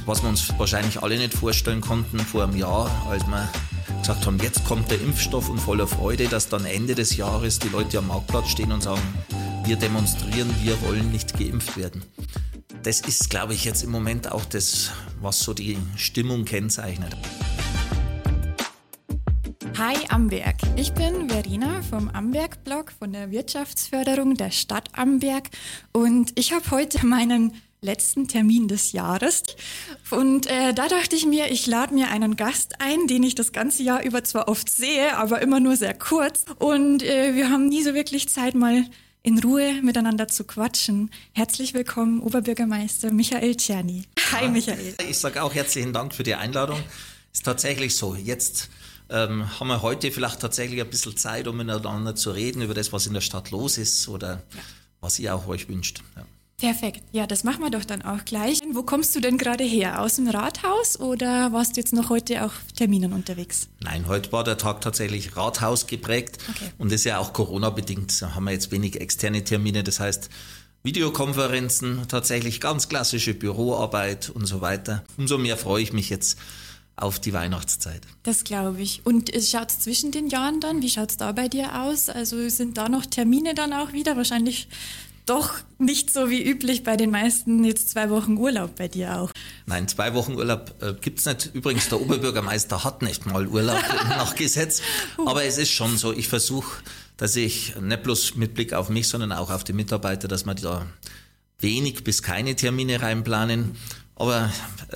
Was wir uns wahrscheinlich alle nicht vorstellen konnten vor einem Jahr, als wir gesagt haben, jetzt kommt der Impfstoff und voller Freude, dass dann Ende des Jahres die Leute am Marktplatz stehen und sagen, wir demonstrieren, wir wollen nicht geimpft werden. Das ist, glaube ich, jetzt im Moment auch das, was so die Stimmung kennzeichnet. Hi Amberg, ich bin Verena vom Amberg-Blog von der Wirtschaftsförderung der Stadt Amberg und ich habe heute meinen letzten Termin des Jahres und da dachte ich mir, ich lade mir einen Gast ein, den ich das ganze Jahr über zwar oft sehe, aber immer nur sehr kurz und wir haben nie so wirklich Zeit, mal in Ruhe miteinander zu quatschen. Herzlich willkommen, Oberbürgermeister Michael Czerny. Hi Michael. Ich sage auch herzlichen Dank für die Einladung. Ist tatsächlich so, jetzt haben wir heute vielleicht tatsächlich ein bisschen Zeit, um miteinander zu reden über das, was in der Stadt los ist oder was ihr auch euch wünscht. Ja. Perfekt, ja, das machen wir doch dann auch gleich. Wo kommst du denn gerade her? Aus dem Rathaus oder warst du jetzt noch heute auf Terminen unterwegs? Nein, heute war der Tag tatsächlich Rathaus geprägt und das ist ja auch Corona-bedingt. Da haben wir jetzt wenig externe Termine, das heißt Videokonferenzen, tatsächlich ganz klassische Büroarbeit und so weiter. Umso mehr freue ich mich jetzt auf die Weihnachtszeit. Das glaube ich. Und schaut es zwischen den Jahren dann? Wie schaut es da bei dir aus? Also sind da noch Termine dann auch wieder? Wahrscheinlich doch nicht so wie üblich bei den meisten jetzt 2 Wochen Urlaub bei dir auch. Nein, 2 Wochen Urlaub gibt's nicht. Übrigens, der Oberbürgermeister hat nicht mal Urlaub nach Gesetz. Aber es ist schon so, ich versuche, dass ich nicht bloß mit Blick auf mich, sondern auch auf die Mitarbeiter, dass wir da wenig bis keine Termine reinplanen. Aber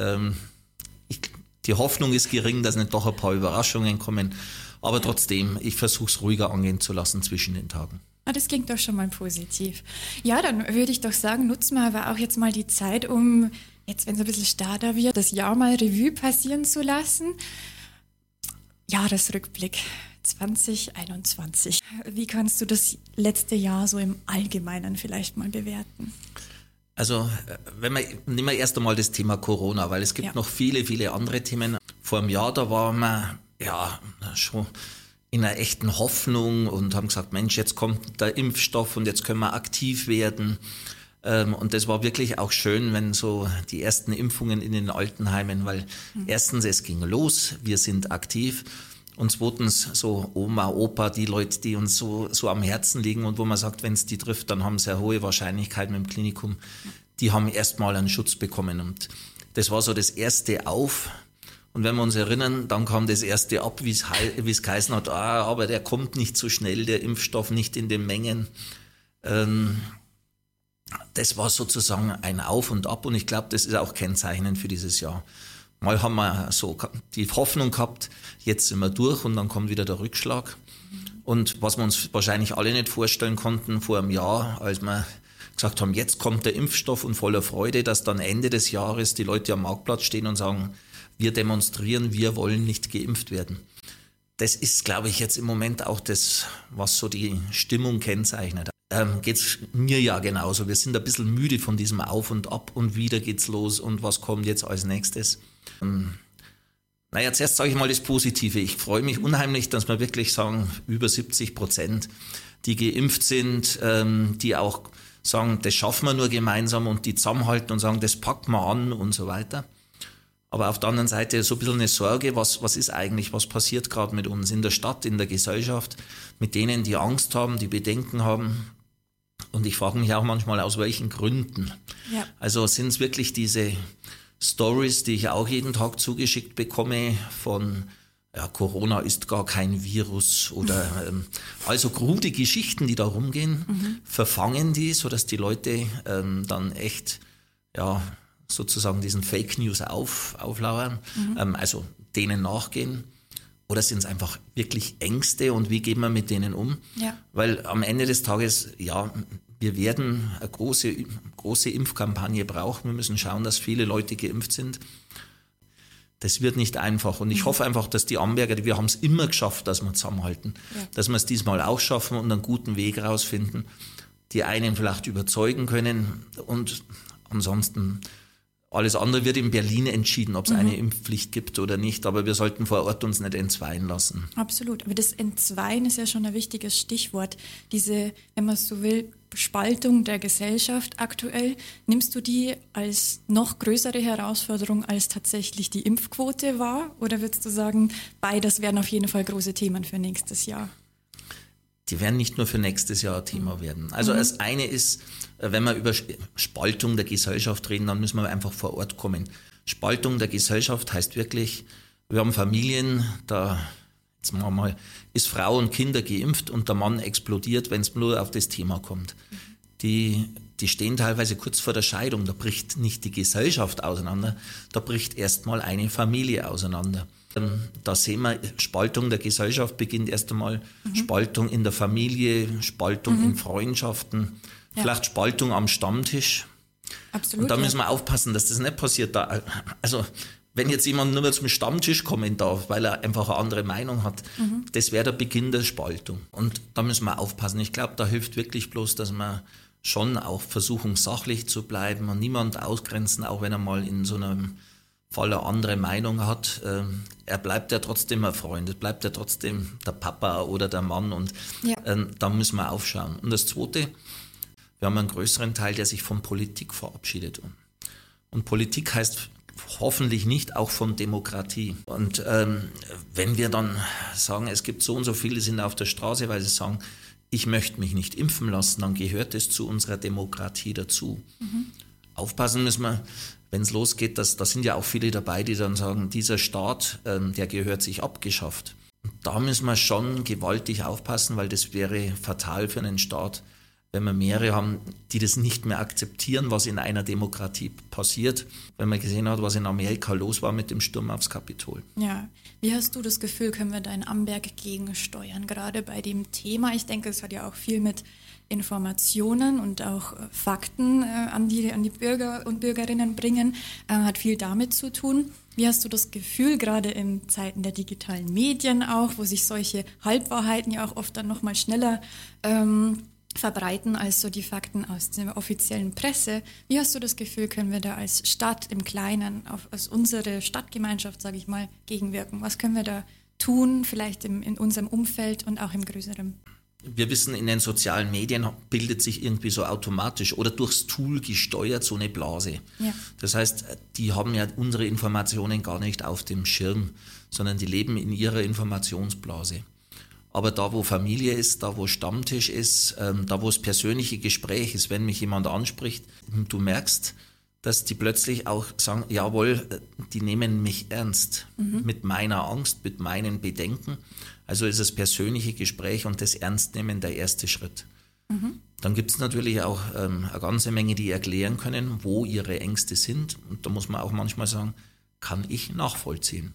die Hoffnung ist gering, dass nicht doch ein paar Überraschungen kommen. Aber trotzdem, ich versuche es ruhiger angehen zu lassen zwischen den Tagen. Das klingt doch schon mal positiv. Ja, dann würde ich doch sagen, nutzen wir aber auch jetzt mal die Zeit, um jetzt, wenn es ein bisschen starrer wird, das Jahr mal Revue passieren zu lassen. Jahresrückblick 2021. Wie kannst du das letzte Jahr so im Allgemeinen vielleicht mal bewerten? Also, nehmen wir erst einmal das Thema Corona, weil es gibt noch viele, viele andere Themen. Vor einem Jahr, da waren wir schon in einer echten Hoffnung und haben gesagt, Mensch, jetzt kommt der Impfstoff und jetzt können wir aktiv werden. Und das war wirklich auch schön, wenn so die ersten Impfungen in den Altenheimen, weil erstens, es ging los, wir sind aktiv. Und zweitens, so Oma, Opa, die Leute, die uns so am Herzen liegen und wo man sagt, wenn es die trifft, dann haben sie eine hohe Wahrscheinlichkeit mit dem Klinikum, die haben erstmal einen Schutz bekommen. Und das war so das erste Auf. Und wenn wir uns erinnern, dann kam das erste ab, wie es geheißen hat, aber der kommt nicht so schnell, der Impfstoff nicht in den Mengen. Das war sozusagen ein Auf und Ab und ich glaube, das ist auch kennzeichnend für dieses Jahr. Mal haben wir so die Hoffnung gehabt, jetzt sind wir durch und dann kommt wieder der Rückschlag. Und was wir uns wahrscheinlich alle nicht vorstellen konnten vor einem Jahr, als wir gesagt haben, jetzt kommt der Impfstoff und voller Freude, dass dann Ende des Jahres die Leute am Marktplatz stehen und sagen, wir demonstrieren, wir wollen nicht geimpft werden. Das ist, glaube ich, jetzt im Moment auch das, was so die Stimmung kennzeichnet. Geht's mir ja genauso. Wir sind ein bisschen müde von diesem Auf und Ab und wieder geht's los und was kommt jetzt als nächstes. Zuerst sage ich mal das Positive. Ich freue mich unheimlich, dass wir wirklich sagen, über 70%, die geimpft sind, die auch sagen, das schaffen wir nur gemeinsam und die zusammenhalten und sagen, das packen wir an und so weiter. Aber auf der anderen Seite so ein bisschen eine Sorge, was ist eigentlich, was passiert gerade mit uns in der Stadt, in der Gesellschaft, mit denen, die Angst haben, die Bedenken haben. Und ich frage mich auch manchmal, aus welchen Gründen. Ja. Also sind es wirklich diese Stories, die ich auch jeden Tag zugeschickt bekomme von Corona ist gar kein Virus oder also krude Geschichten, die da rumgehen, verfangen die, sodass die Leute dann echt sozusagen diesen Fake News auflauern, also denen nachgehen. Oder sind es einfach wirklich Ängste und wie gehen wir mit denen um? Ja. Weil am Ende des Tages, wir werden eine große Impfkampagne brauchen. Wir müssen schauen, dass viele Leute geimpft sind. Das wird nicht einfach. Und ich hoffe einfach, dass die Amberger, wir haben es immer geschafft, dass wir zusammenhalten, dass wir es diesmal auch schaffen und einen guten Weg rausfinden, die einen vielleicht überzeugen können und ansonsten alles andere wird in Berlin entschieden, ob es eine Impfpflicht gibt oder nicht. Aber wir sollten vor Ort uns nicht entzweien lassen. Absolut. Aber das Entzweien ist ja schon ein wichtiges Stichwort. Diese, wenn man es so will, Spaltung der Gesellschaft aktuell. Nimmst du die als noch größere Herausforderung als tatsächlich die Impfquote wahr? Oder würdest du sagen, beides werden auf jeden Fall große Themen für nächstes Jahr? Die werden nicht nur für nächstes Jahr Thema werden. Also das eine ist, wenn wir über Spaltung der Gesellschaft reden, dann müssen wir einfach vor Ort kommen. Spaltung der Gesellschaft heißt wirklich, wir haben Familien, da jetzt machen wir mal, ist Frau und Kinder geimpft und der Mann explodiert, wenn es nur auf das Thema kommt. Die stehen teilweise kurz vor der Scheidung, da bricht nicht die Gesellschaft auseinander, da bricht erstmal eine Familie auseinander. Da sehen wir, Spaltung der Gesellschaft beginnt erst einmal, Spaltung in der Familie, Spaltung in Freundschaften, vielleicht Spaltung am Stammtisch. Absolut. Und da müssen wir aufpassen, dass das nicht passiert. Also wenn jetzt jemand nur zum Stammtisch kommen darf, weil er einfach eine andere Meinung hat, das wäre der Beginn der Spaltung. Und da müssen wir aufpassen. Ich glaube, da hilft wirklich bloß, dass wir schon auch versuchen, sachlich zu bleiben und niemand ausgrenzen, auch wenn er mal in so einem Fall eine andere Meinung hat. Er bleibt ja trotzdem ein Freund, es bleibt ja trotzdem der Papa oder der Mann und da müssen wir aufschauen. Und das Zweite, wir haben einen größeren Teil, der sich von Politik verabschiedet. Und Politik heißt hoffentlich nicht auch von Demokratie. Und wenn wir dann sagen, es gibt so und so viele sind auf der Straße, weil sie sagen, ich möchte mich nicht impfen lassen, dann gehört es zu unserer Demokratie dazu. Aufpassen müssen wir, wenn es losgeht, da sind ja auch viele dabei, die dann sagen, dieser Staat, der gehört sich abgeschafft. Und da müssen wir schon gewaltig aufpassen, weil das wäre fatal für einen Staat, wenn wir mehrere haben, die das nicht mehr akzeptieren, was in einer Demokratie passiert. Wenn man gesehen hat, was in Amerika los war mit dem Sturm aufs Kapitol. Ja, wie hast du das Gefühl, können wir da in Amberg gegensteuern, gerade bei dem Thema? Ich denke, es hat ja auch viel mit Informationen und auch Fakten an die Bürger und Bürgerinnen bringen, hat viel damit zu tun. Wie hast du das Gefühl, gerade in Zeiten der digitalen Medien auch, wo sich solche Halbwahrheiten ja auch oft dann nochmal schneller verbreiten als so die Fakten aus der offiziellen Presse. Wie hast du das Gefühl, können wir da als Stadt im Kleinen, als unsere Stadtgemeinschaft, sage ich mal, gegenwirken? Was können wir da tun, vielleicht in unserem Umfeld und auch im Größeren? Wir wissen, in den sozialen Medien bildet sich irgendwie so automatisch oder durchs Tool gesteuert so eine Blase. Ja. Das heißt, die haben ja unsere Informationen gar nicht auf dem Schirm, sondern die leben in ihrer Informationsblase. Aber da, wo Familie ist, da, wo Stammtisch ist, da, wo das persönliche Gespräch ist, wenn mich jemand anspricht, du merkst, dass die plötzlich auch sagen, jawohl, die nehmen mich ernst mit meiner Angst, mit meinen Bedenken. Also ist das persönliche Gespräch und das Ernstnehmen der erste Schritt. Dann gibt es natürlich auch eine ganze Menge, die erklären können, wo ihre Ängste sind. Und da muss man auch manchmal sagen, kann ich nachvollziehen.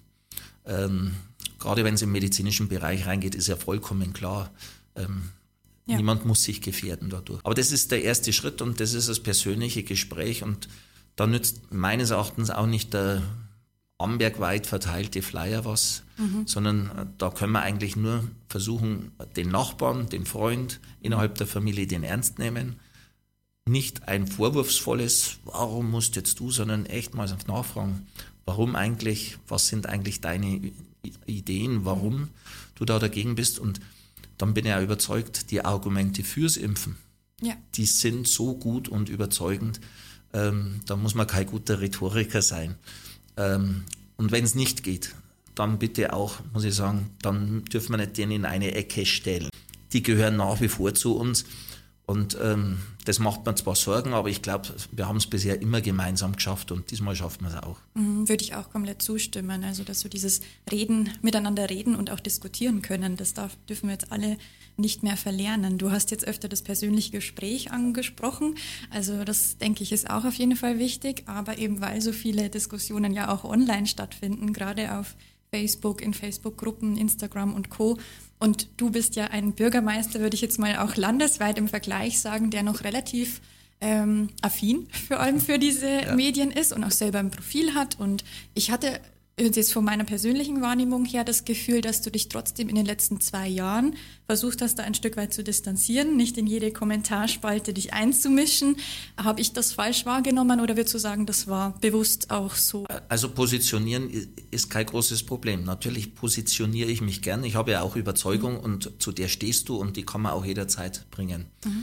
Gerade wenn es im medizinischen Bereich reingeht, ist ja vollkommen klar, niemand muss sich gefährden dadurch. Aber das ist der erste Schritt und das ist das persönliche Gespräch und da nützt meines Erachtens auch nicht der ambergweit verteilte Flyer was, sondern da können wir eigentlich nur versuchen, den Nachbarn, den Freund innerhalb der Familie den ernst nehmen. Nicht ein vorwurfsvolles, warum musst jetzt du, sondern echt mal nachfragen, warum eigentlich, was sind eigentlich deine Ideen, warum du da dagegen bist. Und dann bin ich ja überzeugt, die Argumente fürs Impfen, die sind so gut und überzeugend, da muss man kein guter Rhetoriker sein. Und wenn es nicht geht, dann bitte auch, muss ich sagen, dann dürfen wir nicht den in eine Ecke stellen. Die gehören nach wie vor zu uns. Und das macht mir zwar Sorgen, aber ich glaube, wir haben es bisher immer gemeinsam geschafft und diesmal schaffen wir es auch. Würde ich auch komplett zustimmen. Also, dass so dieses miteinander reden und auch diskutieren können, das dürfen wir jetzt alle nicht mehr verlernen. Du hast jetzt öfter das persönliche Gespräch angesprochen. Also, das denke ich ist auch auf jeden Fall wichtig. Aber eben weil so viele Diskussionen ja auch online stattfinden, gerade auf Facebook, in Facebook-Gruppen, Instagram und Co. Und du bist ja ein Bürgermeister, würde ich jetzt mal auch landesweit im Vergleich sagen, der noch relativ affin vor allem für diese Medien ist und auch selber ein Profil hat. Und ich hatte jetzt von meiner persönlichen Wahrnehmung her das Gefühl, dass du dich trotzdem in den letzten 2 Jahren versucht hast, da ein Stück weit zu distanzieren, nicht in jede Kommentarspalte dich einzumischen. Habe ich das falsch wahrgenommen oder würdest du sagen, das war bewusst auch so? Also positionieren ist kein großes Problem. Natürlich positioniere ich mich gern. Ich habe ja auch Überzeugung und zu der stehst du und die kann man auch jederzeit bringen.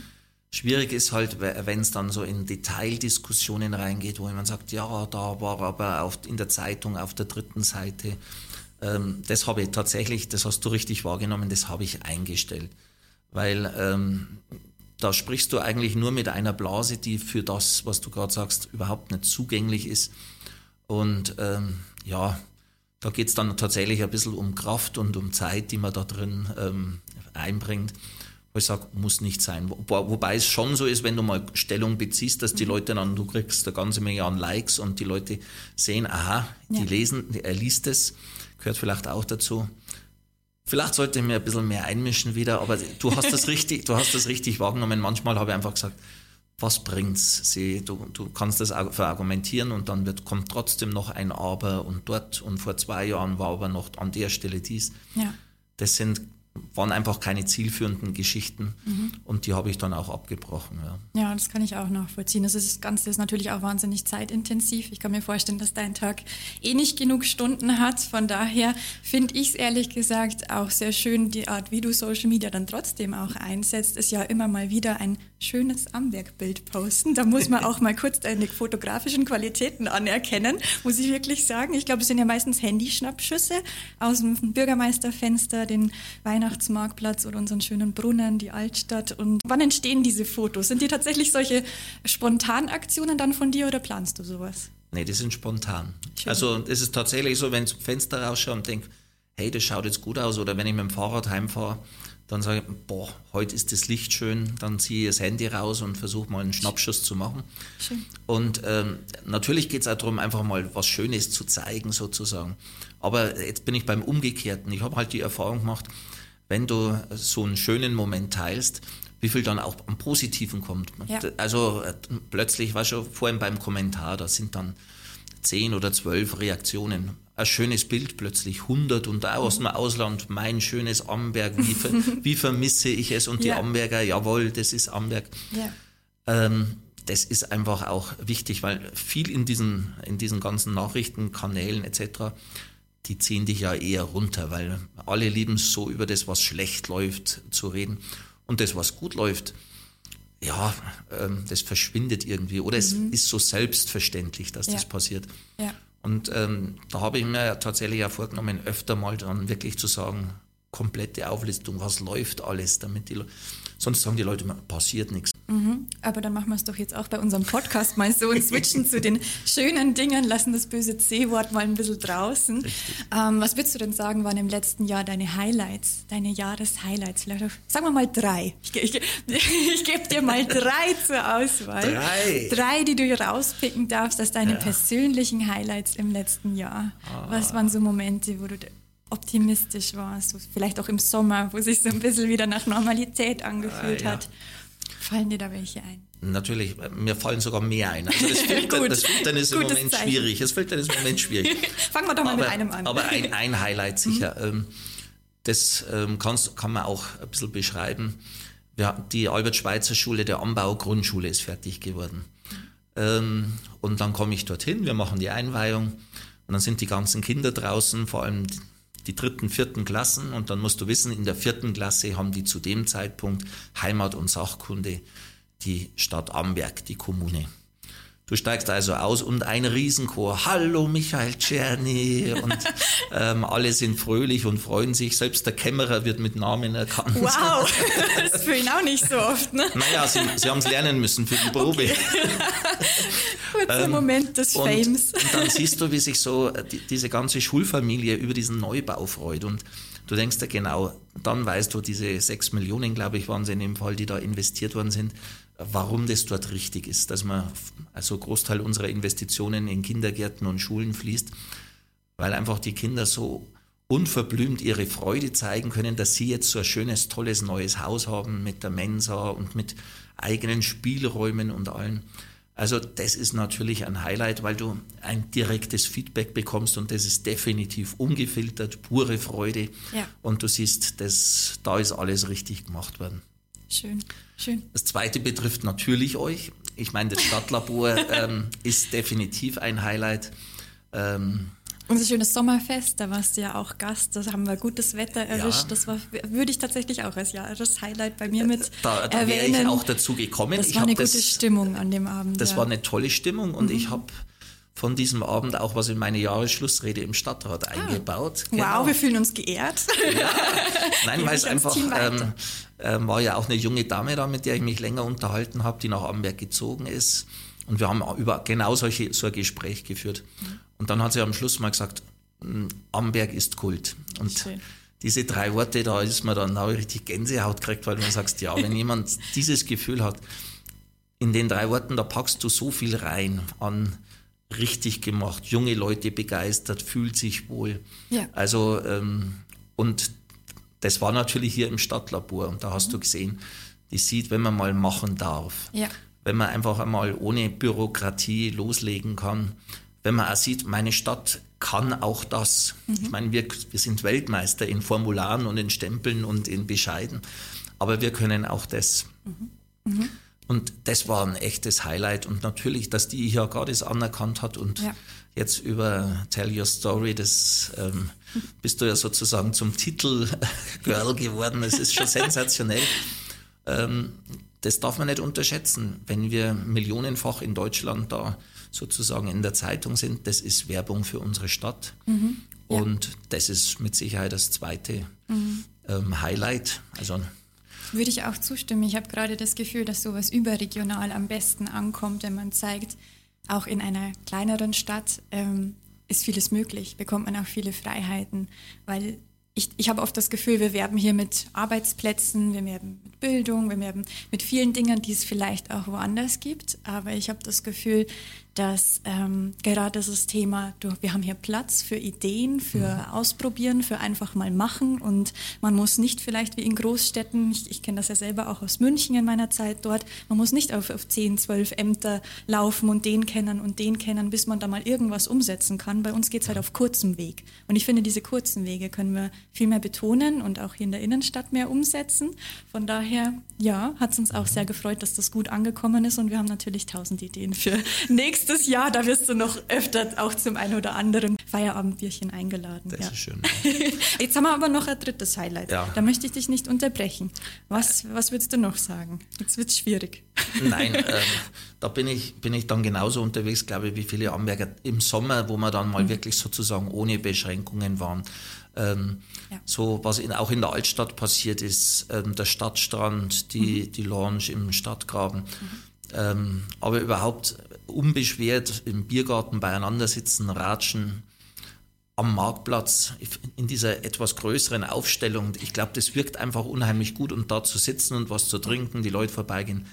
Schwierig ist halt, wenn es dann so in Detaildiskussionen reingeht, wo jemand sagt, ja, da war aber in der Zeitung auf der 3. Seite. Das habe ich tatsächlich, das hast du richtig wahrgenommen, das habe ich eingestellt. Weil da sprichst du eigentlich nur mit einer Blase, die für das, was du gerade sagst, überhaupt nicht zugänglich ist. Und da geht es dann tatsächlich ein bisschen um Kraft und um Zeit, die man da drin einbringt. Wo ich sage, muss nicht sein. Wobei es schon so ist, wenn du mal Stellung beziehst, dass die Leute dann, du kriegst eine ganze Menge an Likes und die Leute sehen, aha, er liest es, gehört vielleicht auch dazu. Vielleicht sollte ich mir ein bisschen mehr einmischen wieder, aber du hast das richtig wahrgenommen. Manchmal habe ich einfach gesagt, was bringt's? Du kannst das verargumentieren und dann kommt trotzdem noch ein Aber und dort und vor 2 Jahren war aber noch an der Stelle dies. Ja. Das waren einfach keine zielführenden Geschichten und die habe ich dann auch abgebrochen. Ja, das kann ich auch nachvollziehen. Das Ganze ist natürlich auch wahnsinnig zeitintensiv. Ich kann mir vorstellen, dass dein Tag nicht genug Stunden hat. Von daher finde ich es ehrlich gesagt auch sehr schön, die Art, wie du Social Media dann trotzdem auch einsetzt, ist ja immer mal wieder ein schönes Amberg-Bild posten. Da muss man auch mal kurz deine fotografischen Qualitäten anerkennen, muss ich wirklich sagen. Ich glaube, es sind ja meistens Handyschnappschüsse aus dem Bürgermeisterfenster, den Weihnachtsmarktplatz oder unseren schönen Brunnen, die Altstadt. Und wann entstehen diese Fotos? Sind die tatsächlich solche Spontanaktionen dann von dir oder planst du sowas? Nee, die sind spontan. Schön. Also es ist tatsächlich so, wenn ich zum Fenster rausschaue und denke, hey, das schaut jetzt gut aus. Oder wenn ich mit dem Fahrrad heimfahre, dann sage ich, heute ist das Licht schön. Dann ziehe ich das Handy raus und versuche mal einen Schnappschuss zu machen. Schön. Und natürlich geht es auch darum, einfach mal was Schönes zu zeigen sozusagen. Aber jetzt bin ich beim Umgekehrten. Ich habe halt die Erfahrung gemacht, wenn du so einen schönen Moment teilst, wie viel dann auch am Positiven kommt. Ja. Also plötzlich, war schon vorhin beim Kommentar, da sind dann 10 oder 12 Reaktionen. Ein schönes Bild plötzlich, 100 und auch aus dem Ausland, mein schönes Amberg, wie vermisse ich es und die Amberger, jawohl, das ist Amberg. Ja. Das ist einfach auch wichtig, weil viel in diesen ganzen Nachrichtenkanälen etc., die ziehen dich ja eher runter, weil alle lieben es so, über das, was schlecht läuft, zu reden. Und das, was gut läuft, das verschwindet irgendwie. Oder es ist so selbstverständlich, dass das passiert. Ja. Und da habe ich mir tatsächlich auch vorgenommen, öfter mal dann wirklich zu sagen, komplette Auflistung, was läuft alles, damit sonst sagen die Leute, passiert nichts. Aber dann machen wir es doch jetzt auch bei unserem Podcast mal so und switchen zu den schönen Dingen, lassen das böse C-Wort mal ein bisschen draußen. Was würdest du denn sagen, waren im letzten Jahr deine Highlights, deine Jahreshighlights? Vielleicht auch, sagen wir mal 3. Ich gebe dir mal 3 zur Auswahl. 3, die du rauspicken darfst als deine persönlichen Highlights im letzten Jahr. Was waren so Momente, wo du optimistisch warst, vielleicht auch im Sommer, wo sich so ein bisschen wieder nach Normalität angefühlt hat? Fallen dir da welche ein? Natürlich, mir fallen sogar mehr ein. Also das Filtern ist im Moment schwierig. Fangen wir doch mal mit einem an. Aber ein Highlight sicher. Das kann man auch ein bisschen beschreiben. Die Albert-Schweitzer-Schule der Ambau-Grundschule ist fertig geworden. Und dann komme ich dorthin, wir machen die Einweihung und dann sind die ganzen Kinder draußen, vor allem die 3., 4. Klassen, und dann musst du wissen, in der 4. Klasse haben die zu dem Zeitpunkt Heimat- und Sachkunde die Stadt Amberg, die Kommune. Du steigst also aus und ein Riesenchor, hallo Michael Czerny, und alle sind fröhlich und freuen sich, selbst der Kämmerer wird mit Namen erkannt. Wow, das ist für ihn auch nicht so oft, ne? Naja, sie haben es lernen müssen für die Probe. Okay. Kurzer Moment des Fames. Und dann siehst du, wie sich so diese ganze Schulfamilie über diesen Neubau freut, und du denkst ja genau, dann weißt du, diese 6 Millionen, glaube ich, waren es in dem Fall, die da investiert worden sind, warum das dort richtig ist, dass man, also Großteil unserer Investitionen in Kindergärten und Schulen fließt, weil einfach die Kinder so unverblümt ihre Freude zeigen können, dass sie jetzt so ein schönes, tolles neues Haus haben mit der Mensa und mit eigenen Spielräumen und allem. Also das ist natürlich ein Highlight, weil du ein direktes Feedback bekommst, und das ist definitiv ungefiltert, pure Freude. Ja. Und du siehst, da ist alles richtig gemacht worden. Schön, schön. Das Zweite betrifft natürlich euch. Ich meine, das Stadtlabor ist definitiv ein Highlight. Unser schönes Sommerfest, da warst du ja auch Gast, da haben wir gutes Wetter erwischt. Das würde ich tatsächlich auch als Jahreshighlight bei mir mit da erwähnen. wäre ich auch dazu gekommen. Das war eine gute Stimmung an dem Abend. Das war eine tolle Stimmung und ich habe von diesem Abend auch was in meine Jahresschlussrede im Stadtrat eingebaut. Wow, wir fühlen uns geehrt. Ja. Nein, weil es einfach war ja auch eine junge Dame da, mit der ich mich länger unterhalten habe, die nach Amberg gezogen ist. Und wir haben über genau so ein Gespräch geführt. Und dann hat sie am Schluss mal gesagt, Amberg ist Kult. Und schön. Diese 3 Worte, da ist man dann auch richtig Gänsehaut gekriegt, weil du sagst, ja, wenn jemand dieses Gefühl hat, in den 3 Worten, da packst du so viel rein an richtig gemacht, junge Leute begeistert, fühlt sich wohl. Ja. Also, und das war natürlich hier im Stadtlabor. Und da hast du gesehen, die sieht, wenn man mal machen darf. Ja. Wenn man einfach einmal ohne Bürokratie loslegen kann. Wenn man auch sieht, meine Stadt kann auch das. Ich meine, wir sind Weltmeister in Formularen und in Stempeln und in Bescheiden. Aber wir können auch das. Und das war ein echtes Highlight. Und natürlich, dass die hier gerade das anerkannt hat und jetzt über Tell Your Story, das bist du ja sozusagen zum Titelgirl geworden. Das ist schon sensationell. Das darf man nicht unterschätzen, wenn wir millionenfach in Deutschland da sozusagen in der Zeitung sind. Das ist Werbung für unsere Stadt. Und das ist mit Sicherheit das zweite Highlight. Also würde ich auch zustimmen. Ich habe gerade das Gefühl, dass sowas überregional am besten ankommt, wenn man zeigt, auch in einer kleineren Stadt ist vieles möglich, bekommt man auch viele Freiheiten, weil ich habe oft das Gefühl, wir werben hier mit Arbeitsplätzen, wir werben mit Bildung, wir werben mit vielen Dingen, die es vielleicht auch woanders gibt. Aber ich habe das Gefühl, dass gerade das Thema, wir haben hier Platz für Ideen, für Ausprobieren, für einfach mal machen. Und man muss nicht vielleicht wie in Großstädten, ich kenne das ja selber auch aus München in meiner Zeit dort, man muss nicht auf 10, 12 Ämter laufen und den kennen, bis man da mal irgendwas umsetzen kann. Bei uns geht es halt auf kurzem Weg. Und ich finde, diese kurzen Wege können wir viel mehr betonen und auch hier in der Innenstadt mehr umsetzen. Von daher, ja, hat es uns auch sehr gefreut, dass das gut angekommen ist und wir haben natürlich 1000 Ideen für nächstes Jahr. Da wirst du noch öfter auch zum ein oder anderen Feierabendbierchen eingeladen. Das ist schön. Jetzt haben wir aber noch ein drittes Highlight. Ja. Da möchte ich dich nicht unterbrechen. Was würdest du noch sagen? Jetzt wird es schwierig. Nein, da bin ich dann genauso unterwegs, glaube ich, wie viele Amberger im Sommer, wo wir dann mal wirklich sozusagen ohne Beschränkungen waren. So was auch in der Altstadt passiert ist, der Stadtstrand, die Lounge im Stadtgraben, aber überhaupt unbeschwert im Biergarten beieinander sitzen, ratschen, am Marktplatz in dieser etwas größeren Aufstellung. Ich glaube, das wirkt einfach unheimlich gut und da zu sitzen und was zu trinken, die Leute vorbeigehen.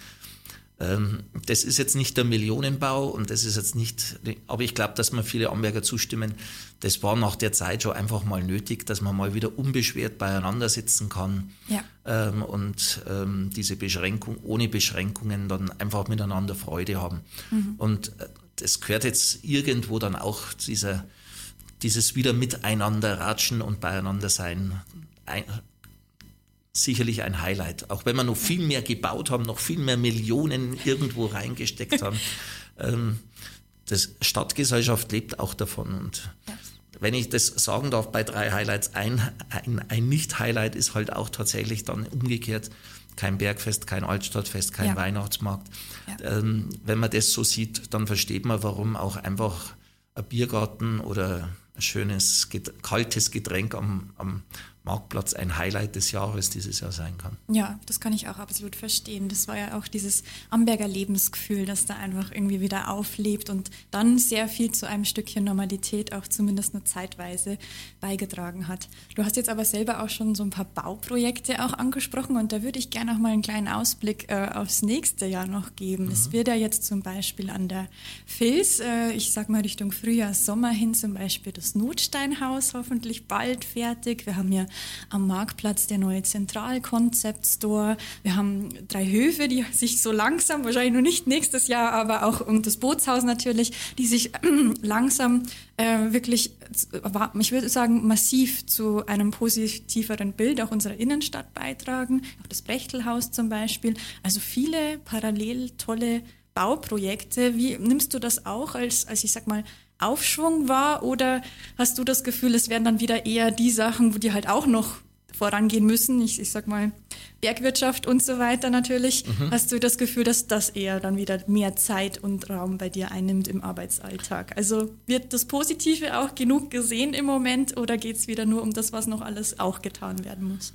Das ist jetzt nicht der Millionenbau und das ist jetzt nicht, aber ich glaube, dass mir viele Amberger zustimmen, das war nach der Zeit schon einfach mal nötig, dass man mal wieder unbeschwert beieinander sitzen kann und diese Beschränkung, ohne Beschränkungen dann einfach miteinander Freude haben. Und das gehört jetzt irgendwo dann auch dieses wieder miteinander ratschen und beieinander sein, sicherlich ein Highlight. Auch wenn wir noch viel mehr gebaut haben, noch viel mehr Millionen irgendwo reingesteckt haben. Das Stadtgesellschaft lebt auch davon. Und wenn ich das sagen darf, bei 3 Highlights, ein Nicht-Highlight ist halt auch tatsächlich dann umgekehrt kein Bergfest, kein Altstadtfest, kein Weihnachtsmarkt. Wenn man das so sieht, dann versteht man, warum auch einfach ein Biergarten oder ein schönes, kaltes Getränk am Marktplatz ein Highlight des Jahres dieses Jahr sein kann. Ja, das kann ich auch absolut verstehen. Das war ja auch dieses Amberger Lebensgefühl, das da einfach irgendwie wieder auflebt und dann sehr viel zu einem Stückchen Normalität auch zumindest nur zeitweise beigetragen hat. Du hast jetzt aber selber auch schon so ein paar Bauprojekte auch angesprochen und da würde ich gerne noch mal einen kleinen Ausblick aufs nächste Jahr noch geben. Es wird ja jetzt zum Beispiel an der Vils, ich sag mal Richtung Frühjahr, Sommer hin zum Beispiel das Notsteinhaus hoffentlich bald fertig. Wir haben ja am Marktplatz der neue Zentral-Concept-Store. Wir haben 3 Höfe, die sich so langsam, wahrscheinlich noch nicht nächstes Jahr, aber auch und das Bootshaus natürlich, die sich langsam wirklich, ich würde sagen, massiv zu einem positiveren Bild auch unserer Innenstadt beitragen. Auch das Brechtelhaus zum Beispiel. Also viele parallel tolle Bauprojekte. Wie nimmst du das auch als ich sag mal, Aufschwung war? Oder hast du das Gefühl, es werden dann wieder eher die Sachen, wo die halt auch noch vorangehen müssen? Ich sag mal Bergwirtschaft und so weiter natürlich. Hast du das Gefühl, dass das eher dann wieder mehr Zeit und Raum bei dir einnimmt im Arbeitsalltag? Also wird das Positive auch genug gesehen im Moment oder geht es wieder nur um das, was noch alles auch getan werden muss?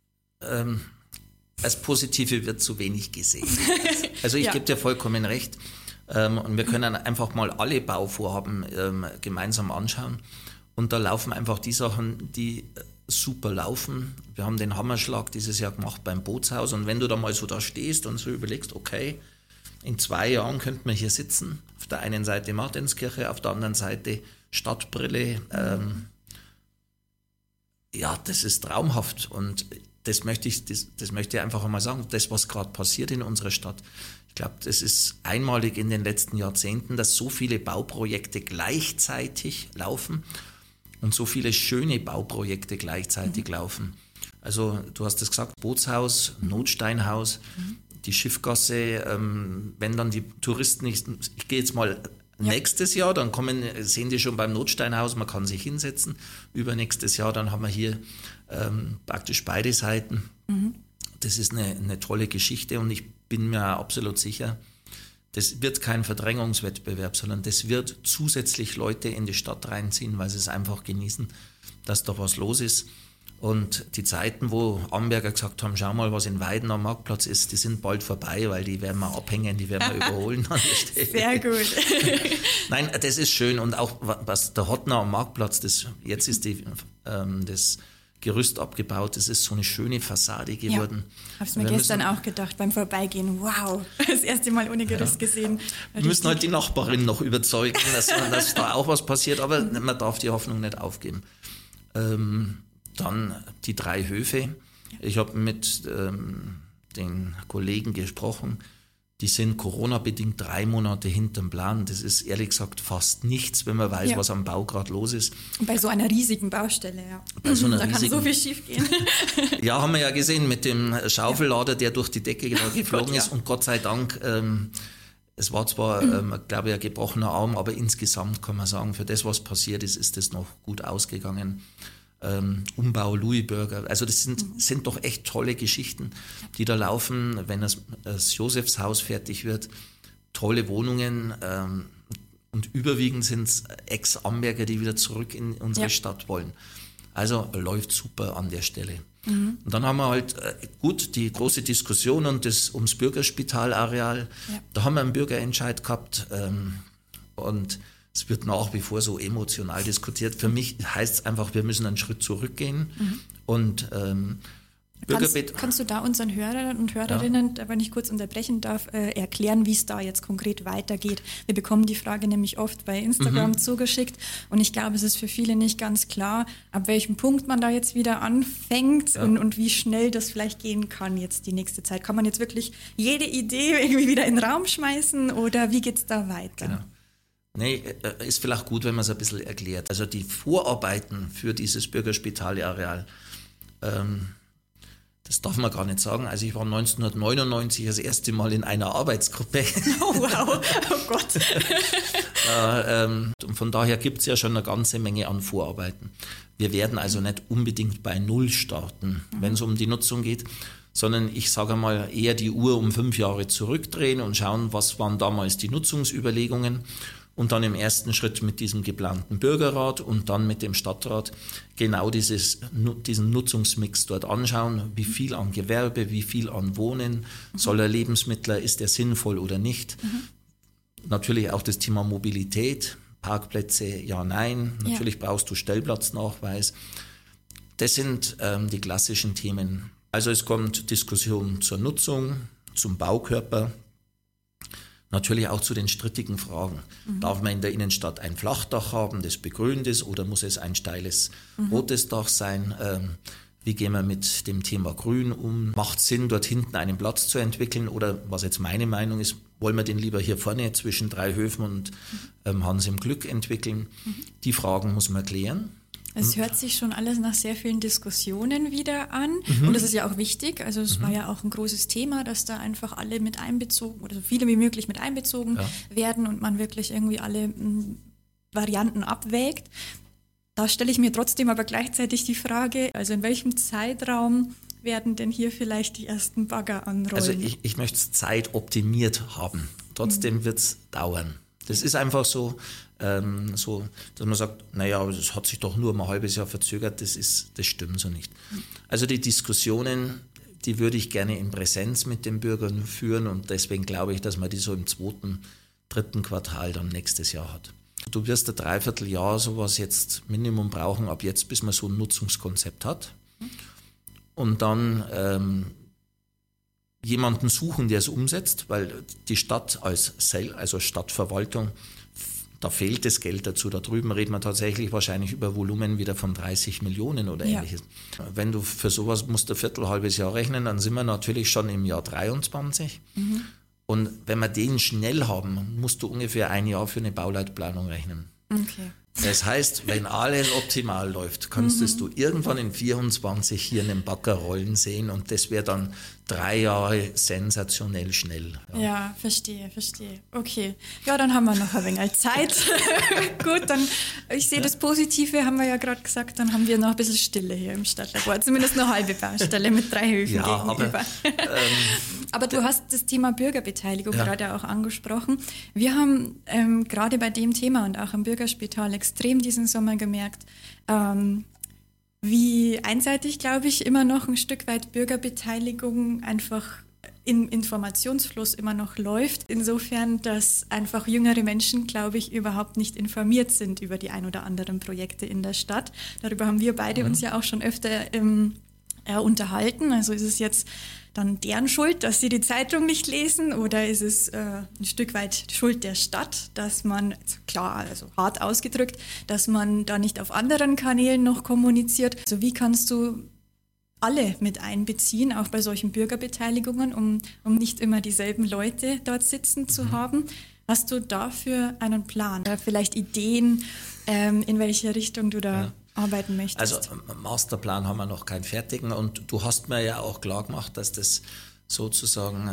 Das Positive wird zu wenig gesehen. Also ich gebe dir vollkommen recht. Und wir können einfach mal alle Bauvorhaben gemeinsam anschauen. Und da laufen einfach die Sachen, die super laufen. Wir haben den Hammerschlag dieses Jahr gemacht beim Bootshaus. Und wenn du da mal so da stehst und so überlegst, okay, in 2 Jahren könnten wir hier sitzen. Auf der einen Seite Martinskirche, auf der anderen Seite Stadtbrille. Ja, das ist traumhaft. Und das möchte ich einfach einmal sagen. Das, was gerade passiert in unserer Stadt, ich glaube, das ist einmalig in den letzten Jahrzehnten, dass so viele Bauprojekte gleichzeitig laufen und so viele schöne Bauprojekte gleichzeitig laufen. Also du hast es gesagt, Bootshaus, Notsteinhaus, die Schiffgasse, wenn dann die Touristen nicht, ich gehe jetzt mal nächstes Jahr, dann sehen die schon beim Notsteinhaus, man kann sich hinsetzen. Übernächstes Jahr, dann haben wir hier praktisch beide Seiten. Das ist eine tolle Geschichte und ich bin mir absolut sicher, das wird kein Verdrängungswettbewerb, sondern das wird zusätzlich Leute in die Stadt reinziehen, weil sie es einfach genießen, dass da was los ist. Und die Zeiten, wo Amberger gesagt haben, schau mal, was in Weiden am Marktplatz ist, die sind bald vorbei, weil die werden wir abhängen, die werden wir überholen an der Stelle. Sehr gut. Nein, das ist schön. Und auch was der Hotner am Marktplatz, jetzt ist das Gerüst abgebaut, das ist so eine schöne Fassade geworden. Ja, habe es mir gestern auch gedacht, beim Vorbeigehen, wow, das erste Mal ohne Gerüst gesehen. Wir müssen halt die Nachbarin noch überzeugen, dass da auch was passiert, aber man darf die Hoffnung nicht aufgeben. Dann die 3 Höfe. Ich habe mit den Kollegen gesprochen, die sind Corona-bedingt 3 Monate hinterm Plan. Das ist ehrlich gesagt fast nichts, wenn man weiß, was am Bau gerade los ist. Und bei so einer riesigen Baustelle, ja. Bei so einer da kann so viel schief gehen. Ja, haben wir ja gesehen mit dem Schaufellader, der durch die Decke geflogen ist. Und Gott sei Dank, es war zwar, glaube ich, ein gebrochener Arm, aber insgesamt kann man sagen, für das, was passiert ist, ist das noch gut ausgegangen. Umbau Louisburger, also das sind doch echt tolle Geschichten, die da laufen, wenn das Josefshaus fertig wird, tolle Wohnungen und überwiegend sind es Ex-Amberger, die wieder zurück in unsere Stadt wollen. Also läuft super an der Stelle. Und dann haben wir halt die große Diskussion ums Bürgerspitalareal, da haben wir einen Bürgerentscheid gehabt und es wird nach wie vor so emotional diskutiert. Für mich heißt es einfach, wir müssen einen Schritt zurückgehen. Und kannst du da unseren Hörern und Hörerinnen, wenn ich kurz unterbrechen darf, erklären, wie es da jetzt konkret weitergeht? Wir bekommen die Frage nämlich oft bei Instagram zugeschickt und ich glaube, es ist für viele nicht ganz klar, ab welchem Punkt man da jetzt wieder anfängt und wie schnell das vielleicht gehen kann jetzt die nächste Zeit. Kann man jetzt wirklich jede Idee irgendwie wieder in den Raum schmeißen oder wie geht es da weiter? Genau. Nee, ist vielleicht gut, wenn man es ein bisschen erklärt. Also die Vorarbeiten für dieses Bürgerspitalareal, das darf man gar nicht sagen. Also ich war 1999 das erste Mal in einer Arbeitsgruppe. Oh wow, oh Gott. Und von daher gibt es ja schon eine ganze Menge an Vorarbeiten. Wir werden also nicht unbedingt bei Null starten, wenn es um die Nutzung geht, sondern ich sage mal eher die Uhr um 5 Jahre zurückdrehen und schauen, was waren damals die Nutzungsüberlegungen. Und dann im ersten Schritt mit diesem geplanten Bürgerrat und dann mit dem Stadtrat genau diesen Nutzungsmix dort anschauen, wie viel an Gewerbe, wie viel an Wohnen, soll er Lebensmittler, ist er sinnvoll oder nicht. Natürlich auch das Thema Mobilität, Parkplätze, ja, nein, natürlich brauchst du Stellplatznachweis. Das sind die klassischen Themen. Also es kommt Diskussion zur Nutzung, zum Baukörper, natürlich auch zu den strittigen Fragen. Darf man in der Innenstadt ein Flachdach haben, das begrünt ist, oder muss es ein steiles rotes Dach sein? Wie gehen wir mit dem Thema Grün um? Macht es Sinn, dort hinten einen Platz zu entwickeln? Oder was jetzt meine Meinung ist, wollen wir den lieber hier vorne zwischen 3 Höfen und Hans im Glück entwickeln? Die Fragen muss man klären. Es hört sich schon alles nach sehr vielen Diskussionen wieder an. Und das ist ja auch wichtig. Also es war ja auch ein großes Thema, dass da einfach alle mit einbezogen oder so viele wie möglich mit einbezogen werden und man wirklich irgendwie alle Varianten abwägt. Da stelle ich mir trotzdem aber gleichzeitig die Frage, also in welchem Zeitraum werden denn hier vielleicht die ersten Bagger anrollen? Also ich möchte es zeitoptimiert haben. Trotzdem wird es dauern. Das ist einfach so, dass man sagt, naja, das hat sich doch nur um ein halbes Jahr verzögert. Das stimmt so nicht. Also die Diskussionen, die würde ich gerne in Präsenz mit den Bürgern führen und deswegen glaube ich, dass man die so im 2., 3. Quartal dann nächstes Jahr hat. Du wirst ein Dreivierteljahr sowas jetzt Minimum brauchen, ab jetzt, bis man so ein Nutzungskonzept hat. Und dann jemanden suchen, der es umsetzt, weil die Stadt also Stadtverwaltung, da fehlt das Geld dazu. Da drüben reden wir tatsächlich wahrscheinlich über Volumen wieder von 30 Millionen oder ähnliches. Wenn du für sowas musst ein halbes Jahr rechnen, dann sind wir natürlich schon im Jahr 23. Und wenn wir den schnell haben, musst du ungefähr ein Jahr für eine Bauleitplanung rechnen. Okay. Das heißt, wenn alles optimal läuft, könntest du irgendwann in 24 hier einen Bagger rollen sehen und das wäre dann 3 Jahre sensationell schnell. Ja, verstehe. Okay, ja, dann haben wir noch ein wenig Zeit. Gut, dann, ich sehe das Positive, haben wir ja gerade gesagt, dann haben wir noch ein bisschen Stille hier im Stadtlabor, zumindest eine halbe Baustelle mit 3 Höfen gegenüber. Aber du hast das Thema Bürgerbeteiligung gerade auch angesprochen. Wir haben gerade bei dem Thema und auch im Bürgerspital extrem diesen Sommer gemerkt, wie einseitig, glaube ich, immer noch ein Stück weit Bürgerbeteiligung einfach im Informationsfluss immer noch läuft. Insofern, dass einfach jüngere Menschen, glaube ich, überhaupt nicht informiert sind über die ein oder anderen Projekte in der Stadt. Darüber haben wir beide uns ja auch schon öfter unterhalten. Also ist es jetzt dann deren Schuld, dass sie die Zeitung nicht lesen, oder ist es ein Stück weit Schuld der Stadt, dass man, klar, also hart ausgedrückt, dass man da nicht auf anderen Kanälen noch kommuniziert? Also wie kannst du alle mit einbeziehen, auch bei solchen Bürgerbeteiligungen, um nicht immer dieselben Leute dort sitzen zu haben? Hast du dafür einen Plan oder vielleicht Ideen, in welche Richtung du da arbeiten möchtest? Also Masterplan haben wir noch keinen fertigen und du hast mir ja auch klar gemacht, dass das sozusagen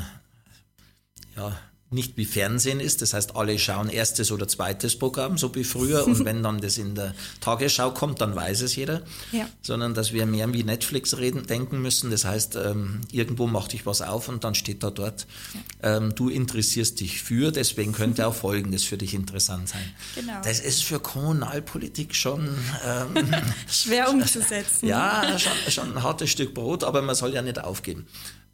nicht wie Fernsehen ist. Das heißt, alle schauen erstes oder zweites Programm, so wie früher. Und wenn dann das in der Tagesschau kommt, dann weiß es jeder. Ja. Sondern, dass wir mehr wie Netflix denken müssen. Das heißt, irgendwo macht dich was auf und dann steht da dort, du interessierst dich für, deswegen könnte auch Folgendes für dich interessant sein. Genau. Das ist für Kommunalpolitik schon schwer umzusetzen. Ja, schon ein hartes Stück Brot, aber man soll ja nicht aufgeben.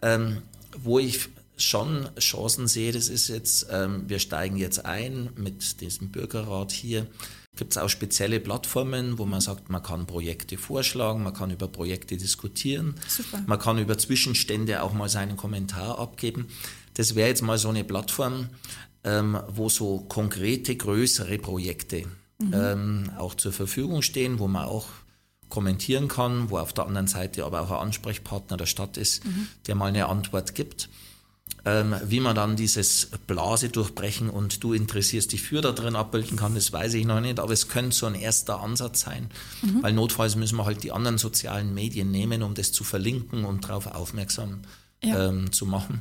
Wo ich schon Chancen sehe, das ist jetzt, wir steigen jetzt ein mit diesem Bürgerrat hier. Gibt es auch spezielle Plattformen, wo man sagt, man kann Projekte vorschlagen, man kann über Projekte diskutieren, super. Man kann über Zwischenstände auch mal seinen Kommentar abgeben. Das wäre jetzt mal so eine Plattform, wo so konkrete, größere Projekte auch zur Verfügung stehen, wo man auch kommentieren kann, wo auf der anderen Seite aber auch ein Ansprechpartner der Stadt ist, der mal eine Antwort gibt. Wie man dann dieses Blase durchbrechen und du interessierst dich für da drin abbilden kann, das weiß ich noch nicht, aber es könnte so ein erster Ansatz sein, weil notfalls müssen wir halt die anderen sozialen Medien nehmen, um das zu verlinken und darauf aufmerksam zu machen,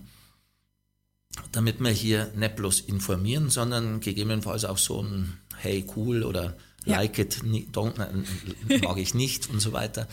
damit wir hier nicht bloß informieren, sondern gegebenenfalls auch so ein Hey, cool oder like it, mag ich nicht und so weiter,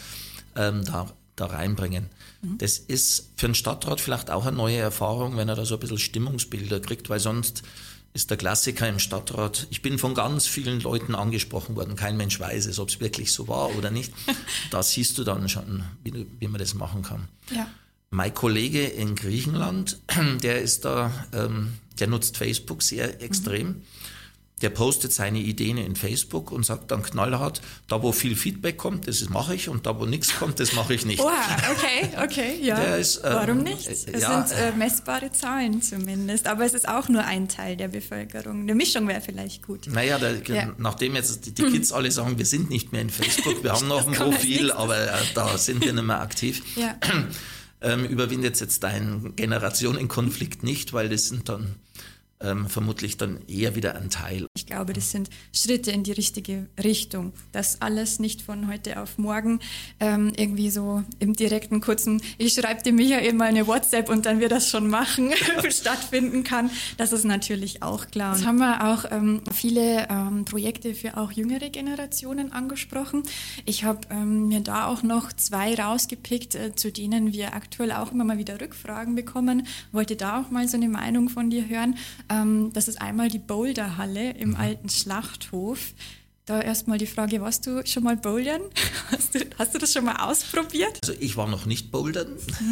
da reinbringen. Das ist für den Stadtrat vielleicht auch eine neue Erfahrung, wenn er da so ein bisschen Stimmungsbilder kriegt, weil sonst ist der Klassiker im Stadtrat, ich bin von ganz vielen Leuten angesprochen worden, kein Mensch weiß es, ob es wirklich so war oder nicht. Da siehst du dann schon, wie man das machen kann. Ja. Mein Kollege in Griechenland, der ist da, der nutzt Facebook sehr extrem. Der postet seine Ideen in Facebook und sagt dann knallhart, da wo viel Feedback kommt, das mache ich, und da wo nichts kommt, das mache ich nicht. Oh, okay, ja. Warum nicht? Es sind messbare Zahlen zumindest, aber es ist auch nur ein Teil der Bevölkerung. Eine Mischung wäre vielleicht gut. Naja, nachdem jetzt die Kids alle sagen, wir sind nicht mehr in Facebook, wir haben noch ein Profil, aber da sind wir nicht mehr aktiv. Ja. Überwindet jetzt deinen Generationenkonflikt nicht, weil das sind dann vermutlich dann eher wieder ein Teil. Ich glaube, das sind Schritte in die richtige Richtung, dass alles nicht von heute auf morgen irgendwie so im direkten kurzen, ich schreibe dem Michael mal eine WhatsApp und dann wird das schon machen, stattfinden kann. Das ist natürlich auch klar. Jetzt haben wir auch viele Projekte für auch jüngere Generationen angesprochen. Ich habe mir da auch noch 2 rausgepickt, zu denen wir aktuell auch immer mal wieder Rückfragen bekommen. Wollte da auch mal so eine Meinung von dir hören. Das ist einmal die Boulderhalle im alten Schlachthof. Da erstmal die Frage, warst du schon mal bouldern? Hast du das schon mal ausprobiert? Also ich war noch nicht bouldern,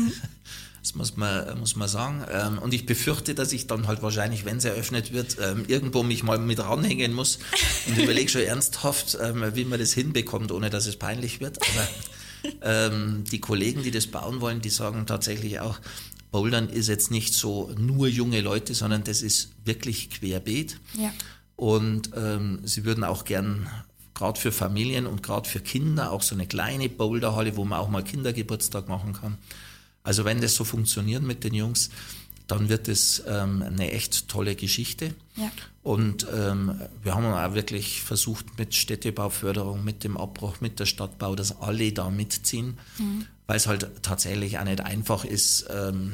das muss man sagen. Und ich befürchte, dass ich dann halt wahrscheinlich, wenn es eröffnet wird, irgendwo mich mal mit ranhängen muss und überlege schon ernsthaft, wie man das hinbekommt, ohne dass es peinlich wird. Aber die Kollegen, die das bauen wollen, die sagen tatsächlich auch, Bouldern ist jetzt nicht so nur junge Leute, sondern das ist wirklich querbeet. Ja. Und sie würden auch gern, gerade für Familien und gerade für Kinder, auch so eine kleine Boulderhalle, wo man auch mal Kindergeburtstag machen kann. Also wenn das so funktioniert mit den Jungs, dann wird es eine echt tolle Geschichte. Ja. Und wir haben auch wirklich versucht mit Städtebauförderung, mit dem Abbruch, mit der Stadtbau, dass alle da mitziehen, weil es halt tatsächlich auch nicht einfach ist,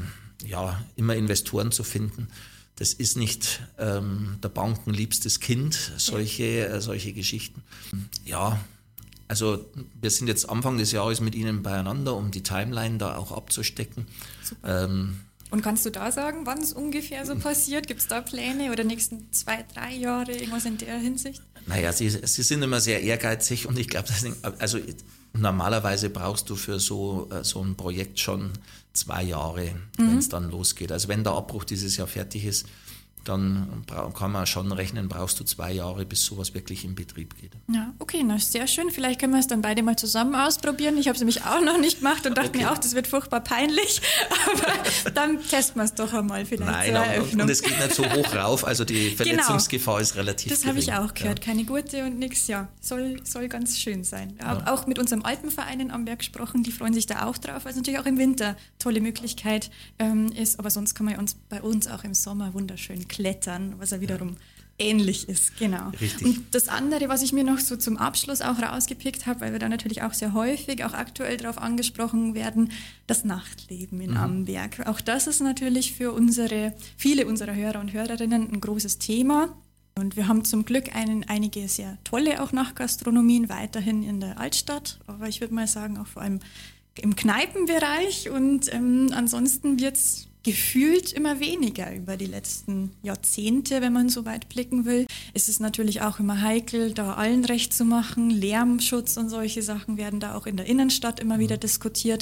immer Investoren zu finden. Das ist nicht der Banken liebstes Kind, solche Geschichten. Ja, also wir sind jetzt Anfang des Jahres mit Ihnen beieinander, um die Timeline da auch abzustecken. Super. Und kannst du da sagen, wann es ungefähr so passiert? Gibt es da Pläne oder nächsten 2-3 Jahre, irgendwas in der Hinsicht? Naja, sie sind immer sehr ehrgeizig und ich glaube, also normalerweise brauchst du für so ein Projekt schon 2 Jahre, wenn es dann losgeht. Also wenn der Abbruch dieses Jahr fertig ist, dann kann man schon rechnen, brauchst du 2 Jahre, bis sowas wirklich in Betrieb geht. Ja, okay, na sehr schön. Vielleicht können wir es dann beide mal zusammen ausprobieren. Ich habe es nämlich auch noch nicht gemacht und dachte mir auch, das wird furchtbar peinlich. Aber dann testen wir es doch einmal vielleicht. Nein, und es geht nicht so hoch rauf, also die Verletzungsgefahr ist relativ gering. Das habe ich auch gehört. Ja. Keine Gurte und nichts, ja. Soll ganz schön sein. Ja. Auch mit unserem Alpenverein in Amberg gesprochen, die freuen sich da auch drauf, weil es natürlich auch im Winter tolle Möglichkeit ist. Aber sonst kann man bei uns auch im Sommer wunderschön klettern, was ja wiederum ähnlich ist, genau. Richtig. Und das andere, was ich mir noch so zum Abschluss auch rausgepickt habe, weil wir da natürlich auch sehr häufig, auch aktuell darauf angesprochen werden, das Nachtleben in Amberg. Auch das ist natürlich für viele unserer Hörer und Hörerinnen ein großes Thema. Und wir haben zum Glück einige sehr tolle auch Nachtgastronomien weiterhin in der Altstadt, aber ich würde mal sagen auch vor allem im Kneipenbereich und ansonsten wird es gefühlt immer weniger über die letzten Jahrzehnte, wenn man so weit blicken will. Es ist natürlich auch immer heikel, da allen recht zu machen. Lärmschutz und solche Sachen werden da auch in der Innenstadt immer wieder diskutiert.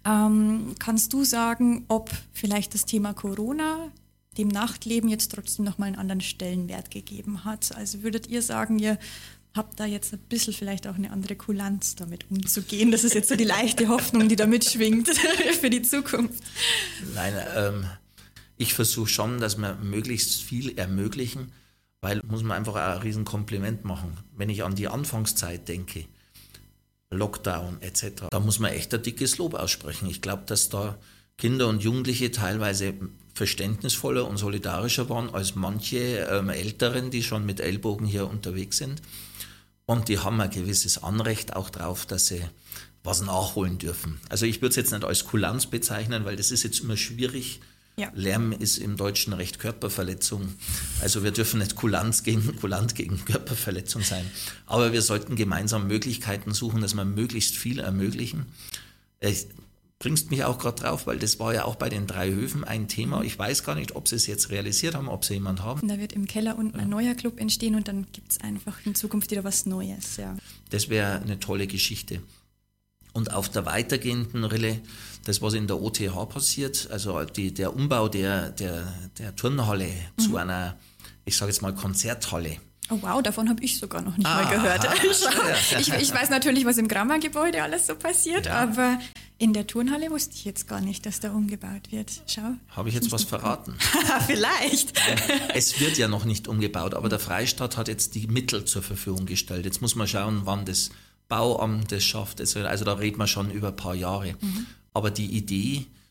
Kannst du sagen, ob vielleicht das Thema Corona dem Nachtleben jetzt trotzdem nochmal einen anderen Stellenwert gegeben hat? Also würdet ihr sagen, ihr habt da jetzt ein bisschen vielleicht auch eine andere Kulanz damit umzugehen? Das ist jetzt so die leichte Hoffnung, die da mitschwingt für die Zukunft. Nein, ich versuche schon, dass wir möglichst viel ermöglichen, weil muss man einfach auch ein Riesenkompliment machen. Wenn ich an die Anfangszeit denke, Lockdown etc., da muss man echt ein dickes Lob aussprechen. Ich glaube, dass da Kinder und Jugendliche teilweise verständnisvoller und solidarischer waren als manche Älteren, die schon mit Ellbogen hier unterwegs sind. Und die haben ein gewisses Anrecht auch drauf, dass sie was nachholen dürfen. Also ich würde es jetzt nicht als Kulanz bezeichnen, weil das ist jetzt immer schwierig. Ja. Lärm ist im Deutschen Recht Körperverletzung. Also wir dürfen nicht kulant gegen Körperverletzung sein. Aber wir sollten gemeinsam Möglichkeiten suchen, dass wir möglichst viel ermöglichen. Bringst mich auch gerade drauf, weil das war ja auch bei den 3 Höfen ein Thema. Ich weiß gar nicht, ob sie es jetzt realisiert haben, ob sie jemand haben. Da wird im Keller unten ein neuer Club entstehen und dann gibt es einfach in Zukunft wieder was Neues. Ja. Das wäre eine tolle Geschichte. Und auf der weitergehenden Rille, das was in der OTH passiert, also der Umbau der Turnhalle zu einer, ich sage jetzt mal Konzerthalle. Oh wow, davon habe ich sogar noch nicht mal gehört. Ich weiß natürlich, was im Gramma-Gebäude alles so passiert, aber in der Turnhalle wusste ich jetzt gar nicht, dass da umgebaut wird. Schau. Habe ich jetzt was verraten? Vielleicht. Es wird ja noch nicht umgebaut, aber der Freistaat hat jetzt die Mittel zur Verfügung gestellt. Jetzt muss man schauen, wann das Bauamt das schafft. Also da reden wir schon über ein paar Jahre. Aber die Idee,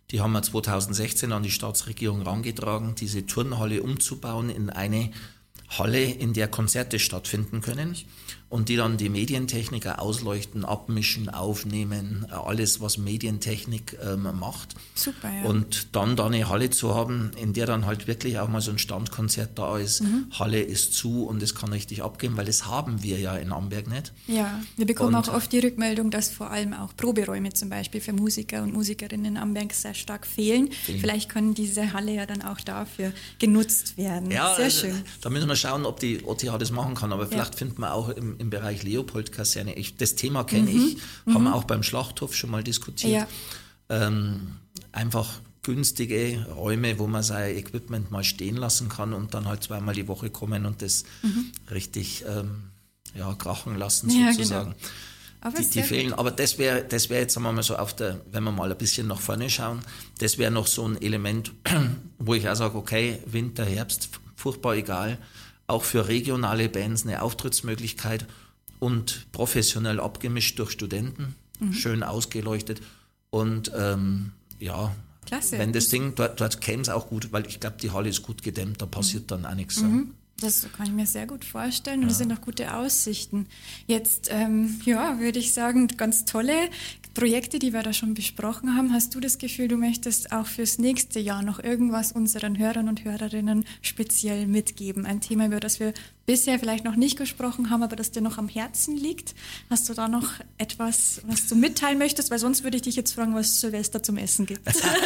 Die haben wir 2016 an die Staatsregierung herangetragen, diese Turnhalle umzubauen in eine Halle, in der Konzerte stattfinden können und die dann die Medientechniker ausleuchten, abmischen, aufnehmen, alles, was Medientechnik macht. Super, ja. Und dann da eine Halle zu haben, in der dann halt wirklich auch mal so ein Standkonzert da ist. Halle ist zu und es kann richtig abgehen, weil das haben wir ja in Amberg nicht. Ja, wir bekommen auch oft die Rückmeldung, dass vor allem auch Proberäume zum Beispiel für Musiker und Musikerinnen in Amberg sehr stark fehlen. Vielleicht kann diese Halle ja dann auch dafür genutzt werden. Ja, sehr schön. Da müssen wir schauen, ob die OTH das machen kann, aber vielleicht findet man auch im Bereich Leopold-Kaserne, das Thema kenne ich, haben wir auch beim Schlachthof schon mal diskutiert, einfach günstige Räume, wo man sein Equipment mal stehen lassen kann und dann halt zweimal die Woche kommen und das richtig krachen lassen sozusagen. Genau. Aber die fehlen, aber das wäre jetzt, sagen wir mal so, wenn wir mal ein bisschen nach vorne schauen, das wäre noch so ein Element, wo ich auch sage, okay, Winter, Herbst, furchtbar egal, auch für regionale Bands eine Auftrittsmöglichkeit und professionell abgemischt durch Studenten, schön ausgeleuchtet und Klasse. Wenn das Ding, dort käme es auch gut, weil ich glaube, die Halle ist gut gedämmt, da passiert dann auch nichts. Das kann ich mir sehr gut vorstellen und das sind auch gute Aussichten. Jetzt, würde ich sagen, ganz tolle Projekte, die wir da schon besprochen haben. Hast du das Gefühl, du möchtest auch fürs nächste Jahr noch irgendwas unseren Hörern und Hörerinnen speziell mitgeben? Ein Thema, über das wir bisher vielleicht noch nicht gesprochen haben, aber das dir noch am Herzen liegt. Hast du da noch etwas, was du mitteilen möchtest? Weil sonst würde ich dich jetzt fragen, was es Silvester zum Essen gibt.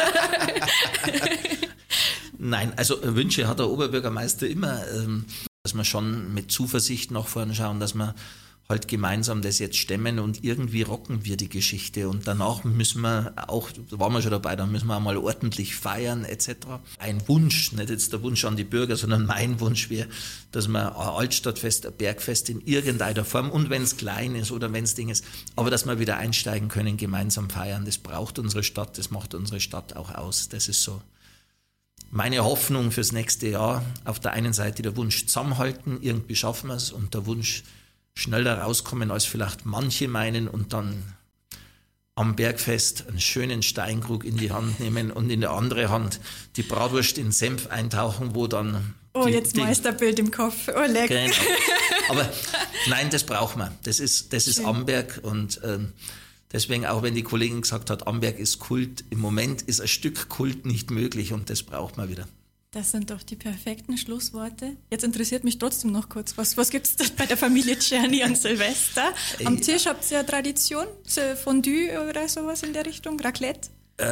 Nein, also Wünsche hat der Oberbürgermeister immer, dass wir schon mit Zuversicht nach vorne schauen, dass wir halt gemeinsam das jetzt stemmen und irgendwie rocken wir die Geschichte und danach müssen wir auch, da waren wir schon dabei, dann müssen wir auch mal ordentlich feiern etc. Ein Wunsch, nicht jetzt der Wunsch an die Bürger, sondern mein Wunsch wäre, dass wir ein Altstadtfest, ein Bergfest in irgendeiner Form und wenn es klein ist oder wenn es Ding ist, aber dass wir wieder einsteigen können, gemeinsam feiern, das braucht unsere Stadt, das macht unsere Stadt auch aus, das ist so meine Hoffnung fürs nächste Jahr. Auf der einen Seite der Wunsch zusammenhalten, irgendwie schaffen wir es und der Wunsch schneller rauskommen, als vielleicht manche meinen und dann am Bergfest einen schönen Steinkrug in die Hand nehmen und in der andere Hand die Bratwurst in Senf eintauchen, wo dann... jetzt Meisterbild im Kopf. Oh, leck. Genau. Aber nein, das braucht man. Das ist Amberg und deswegen auch, wenn die Kollegin gesagt hat, Amberg ist Kult, im Moment ist ein Stück Kult nicht möglich und das braucht man wieder. Das sind doch die perfekten Schlussworte. Jetzt interessiert mich trotzdem noch kurz, was gibt es bei der Familie Czerny an Silvester? Am Tisch habt ihr ja Tradition, Fondue oder sowas in der Richtung, Raclette?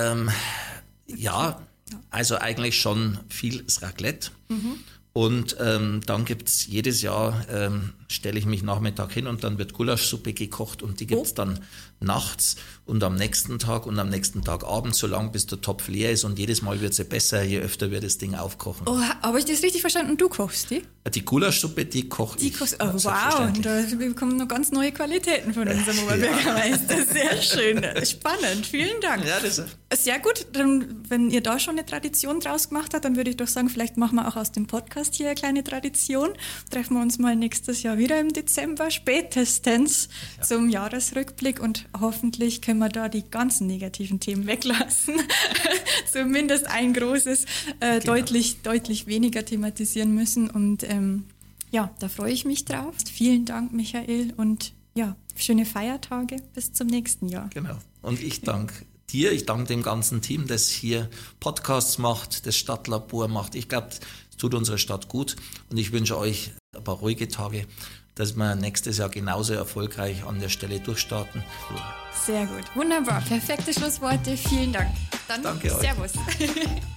Also eigentlich schon viel Raclette. Und dann gibt es jedes Jahr, stelle ich mich Nachmittag hin und dann wird Gulaschsuppe gekocht und die gibt es dann nachts und am nächsten Tag abends, so lange bis der Topf leer ist und jedes Mal wird sie besser, je öfter wir das Ding aufkochen. Oh, habe ich das richtig verstanden? Du kochst die? Die Gulaschsuppe, die koche ich. Oh, wow, da bekommen noch ganz neue Qualitäten von unserem Oberbürgermeister. Sehr schön, spannend, vielen Dank. Ja, das sehr gut, dann, wenn ihr da schon eine Tradition draus gemacht habt, dann würde ich doch sagen, vielleicht machen wir auch aus dem Podcast hier eine kleine Tradition. Treffen wir uns mal nächstes Jahr wieder im Dezember, spätestens zum Jahresrückblick und hoffentlich können wir da die ganzen negativen Themen weglassen. Zumindest ein großes, deutlich weniger thematisieren müssen und da freue ich mich drauf. Vielen Dank, Michael, und schöne Feiertage bis zum nächsten Jahr. Genau, und ich danke dir, ich danke dem ganzen Team, das hier Podcasts macht, das Stadtlabor macht. Ich glaube, es tut unserer Stadt gut und ich wünsche euch ein paar ruhige Tage, dass wir nächstes Jahr genauso erfolgreich an der Stelle durchstarten. Sehr gut, wunderbar, perfekte Schlussworte, vielen Dank. Dann danke euch. Servus.